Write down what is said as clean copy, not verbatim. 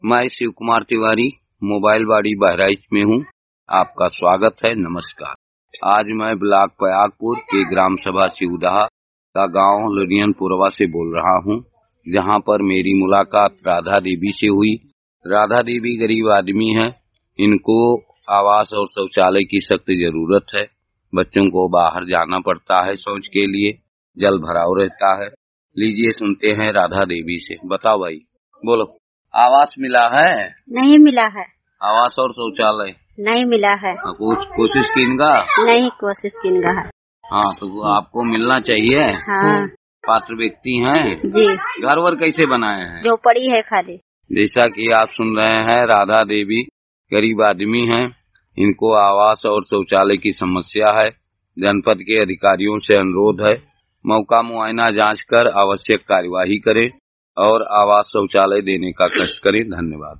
मैं शिव कुमार तिवारी मोबाइल बाड़ी बहराइच में हूँ। आपका स्वागत है। नमस्कार। आज मैं ब्लॉक पयागपुर के ग्राम सभा सिउदहा का गांव लुनियनपुरवा से बोल रहा हूँ, जहां पर मेरी मुलाकात राधा देवी से हुई। राधा देवी गरीब आदमी है। इनको आवास और शौचालय की सख्त जरूरत है। बच्चों को बाहर जाना पड़ता है शौच के लिए, जल भराव रहता है। लीजिए सुनते हैं राधा देवी से। बताओ भाई, बोलो। आवास मिला है? नहीं मिला है। आवास और शौचालय नहीं मिला है। कुछ कोशिश कीनगा? नहीं कोशिश कीनगा है। हाँ, तो वो आपको मिलना चाहिए। हाँ। पात्र व्यक्ति हैं जी। घर वर कैसे बनाए हैं? जो पड़ी है खाली। जैसा कि आप सुन रहे हैं, राधा देवी गरीब आदमी हैं। इनको आवास और शौचालय की समस्या है। जनपद के अधिकारियों से अनुरोध है, मौका मुआयना जांच कर आवश्यक कार्यवाही करें और आवास शौचालय देने का कष्ट करें। धन्यवाद।